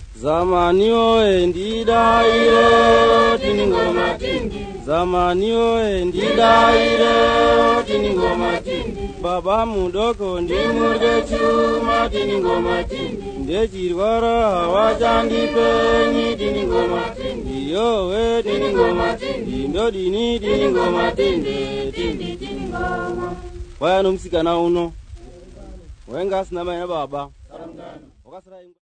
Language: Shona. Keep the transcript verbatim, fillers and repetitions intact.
Zamani oe ndidaire tini ngoma tindi. Zamani oe ndidaire tini ngoma tindi. Baba mudoko ndimurge chuma tini ngoma tindi. Ndechirwara hawachandipenyi tini ngoma tindi. Yowe tini ngoma tindi. Ndodini tini ngoma tindi. Tindi tini ngoma. Waya nomsikana uno. Wenga sina mai na baba.